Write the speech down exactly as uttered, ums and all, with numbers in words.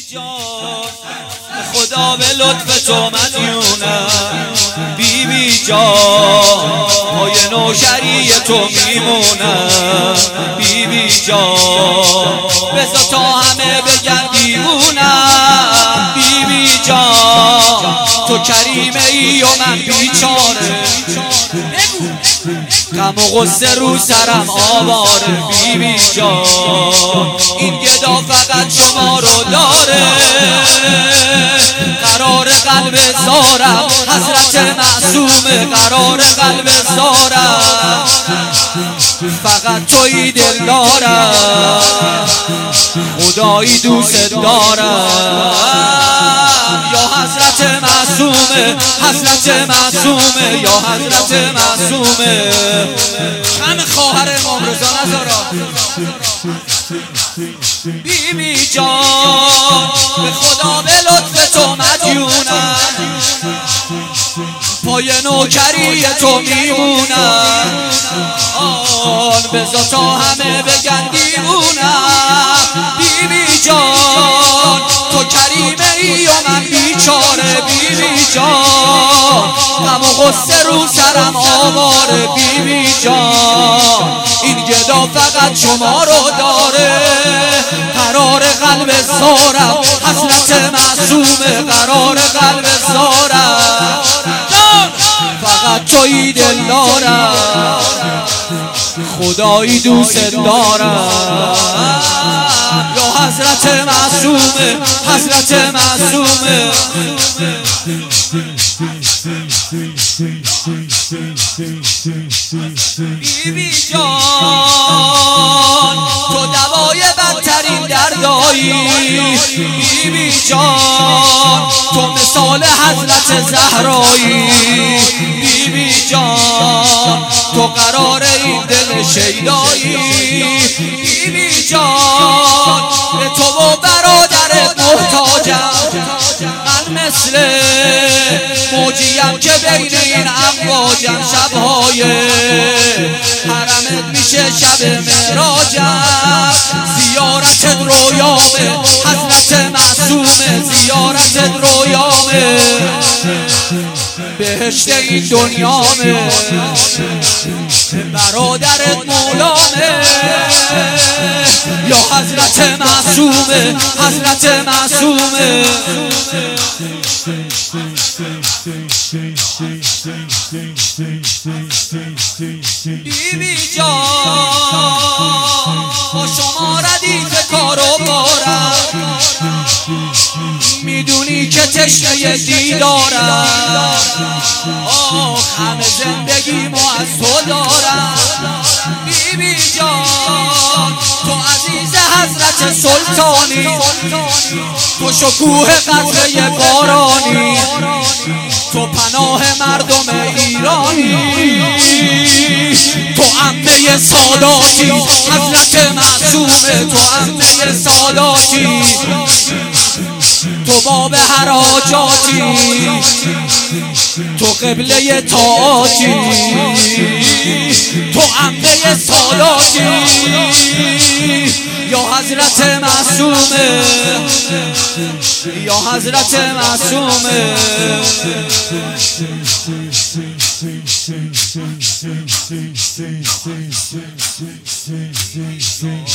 جان خدا به لطف تو مدیونم بی بی جان پای نوشری تو میمونم بی بی جان بذار تا همه بگن دیوونم بی بی جان تو کریمه ای و من بیچاره غم و غصه رو سرم آواره بی بی جان این گدا فقط شما رو داره قرار قلب زارم حضرت معصومه قرار قلب زارم فقط توی دل دارم خدایی دوست دارم یا حضرت معصومه حضرت معصومه یا حضرت معصومه همه خواهر امام رضا نزارا بی بی جان به خدا به لطف تو مدیونم پای نوکری تو میمونم آن بذار تا همه بگن دیوونم بی بی جان تو کریمه ای و من بیچاره بی بی جان غم و غصه رو سرم آواره بی بی جان این گدا فقط شما رو داره قرار قلب زارم حضرت معصومه قرار قلب زارم فقط توی دل دارم خدایی دوست دارم یا حضرت معصومه حضرت معصومه بی بی جان تو دوای بدترین دردایی بی بی جان تو مثال حضرت زهرایی بی بی جان تو قرار این دل شیدایی بی بی جان به تو و برادرت محتاجم من مثل موجیم که بین این امواجم شبهای حرمت میشه شب معراجم زیارتت رویامه حضرت معصومه زیارتت رویامه بهشت این دنیامه برادرت مولامه یا حضرت معصومه حضرت معصومه بی بی جان با شما ردیف کار و بارم میدونی که تشنه دیدارم آه همه زندگیمو از تو دارم بی بی جان تو عزیز حضرت سلطانی تو شکوه قطره بارانی تو پناه مردم ایرانی تو عمه ساداتی حضرت معصومه تو عمه ساداتی تو باب حراجاتی تو قبله طاعاتی تو عمه ساداتی یا حضرت معصومه یا حضرت معصومه